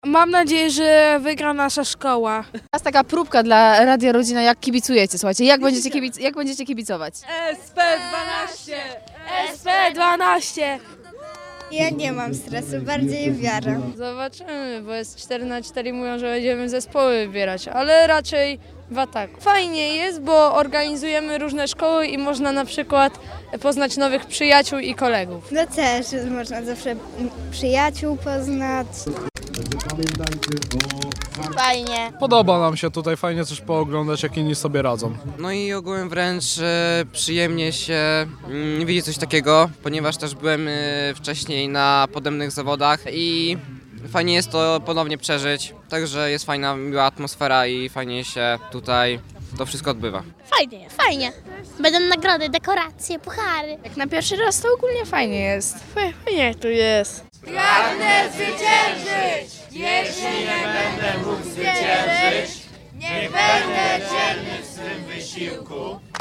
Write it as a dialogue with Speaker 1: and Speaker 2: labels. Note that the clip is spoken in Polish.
Speaker 1: Mam nadzieję, że wygra nasza szkoła.
Speaker 2: Teraz taka próbka dla Radia Rodzina, jak kibicujecie, słuchajcie, jak będziecie kibicować?
Speaker 1: SP12! SP12!
Speaker 3: Ja nie mam stresu, bardziej wiarę.
Speaker 4: Zobaczymy, bo jest 4-4 i mówią, że będziemy zespoły wybierać, ale raczej w ataku. Fajnie jest, bo organizujemy różne szkoły i można na przykład poznać nowych przyjaciół i kolegów.
Speaker 3: No też można zawsze przyjaciół poznać.
Speaker 5: Fajnie.
Speaker 6: Podoba nam się tutaj, fajnie coś pooglądać, jak inni sobie radzą.
Speaker 7: No i ogółem wręcz przyjemnie się widzi coś takiego, ponieważ też byłem wcześniej na podobnych zawodach i fajnie jest to ponownie przeżyć, także jest fajna, miła atmosfera i fajnie się tutaj to wszystko odbywa.
Speaker 5: Fajnie, fajnie. Będą nagrody, dekoracje, puchary.
Speaker 1: Jak na pierwszy raz to ogólnie fajnie jest.
Speaker 4: Fajnie tu jest.
Speaker 1: Pragnę zwyciężyć! Jeśli nie będę mógł zwyciężyć, nie będę dzielny w swym wysiłku.